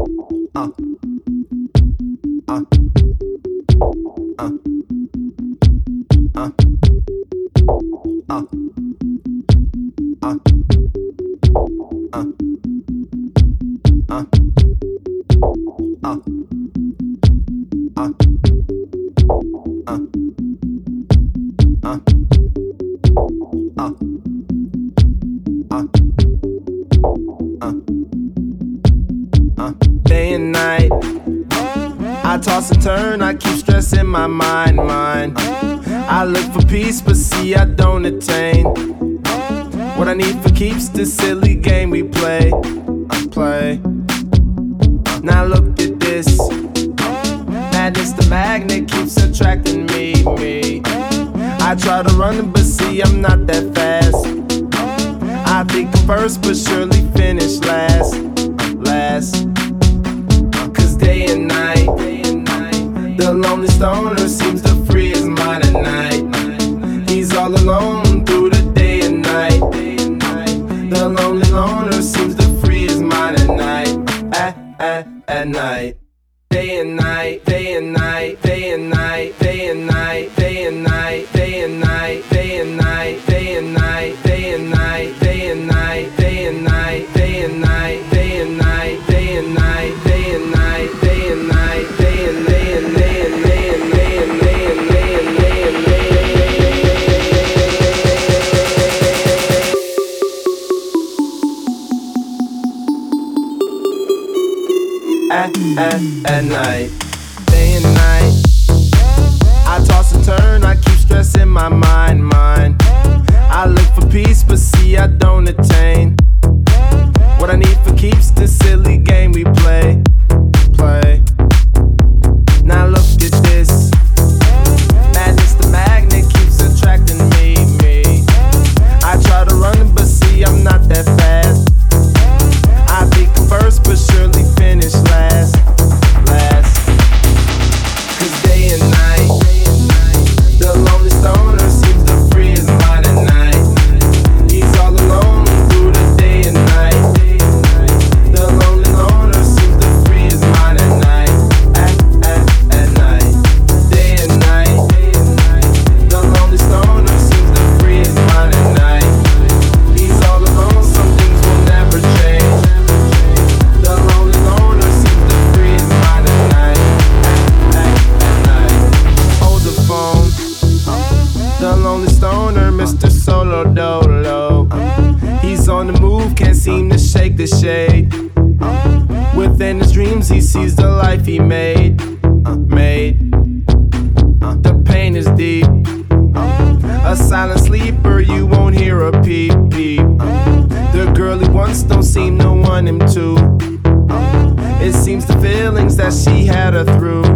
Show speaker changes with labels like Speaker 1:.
Speaker 1: uh, uh, uh, uh, uh, uh, day and night, I toss and turn, I keep stressing my mind. I look for peace, but see I don't attain. What I need for keeps this silly game we play. Now look at this. Madness, the magnet keeps attracting me. I try to run, but see I'm not that fast. I think I'm first, but surely finish last. Cause day and night, the lonely stoner seems to free his mind at night. He's all alone through the day and night. The lonely loner seems to free his mind at night. At night. Day and night, day and night, day and night, day and night, day and night, day and night, day and night, day and night, day and night, day and night, day and night, day and night, day and night, day and night, day and night, day and night, day and day and day and day and day and day and day and day and at night, day and night, I toss and turn, I keep stressing my mind. I look for peace, but see I don't attain. What I need for keeps this silly game we play. Now look at this. Madness, the magnet keeps attracting me. I try to run, but see I'm not that fast. I think I'm first, but surely finish last. Cause day and night, the lonely stoner seems to free his mind at night. He's all alone through the day and night. The lonely loner seems to free his mind at night. At night, day and night, the lonely stoner seems to free his mind at night. He's all alone, some things will never change. The lonely loner seems to free his mind at night. At night, hold the phone. The lonely stoner, Mr. Solo Dolo. He's on the move, can't seem to shake the shade. Within his dreams, he sees the life he made. The pain is deep. A silent sleeper, you won't hear a peep. The girl he wants don't seem to want him to. It seems the feelings that she had her through.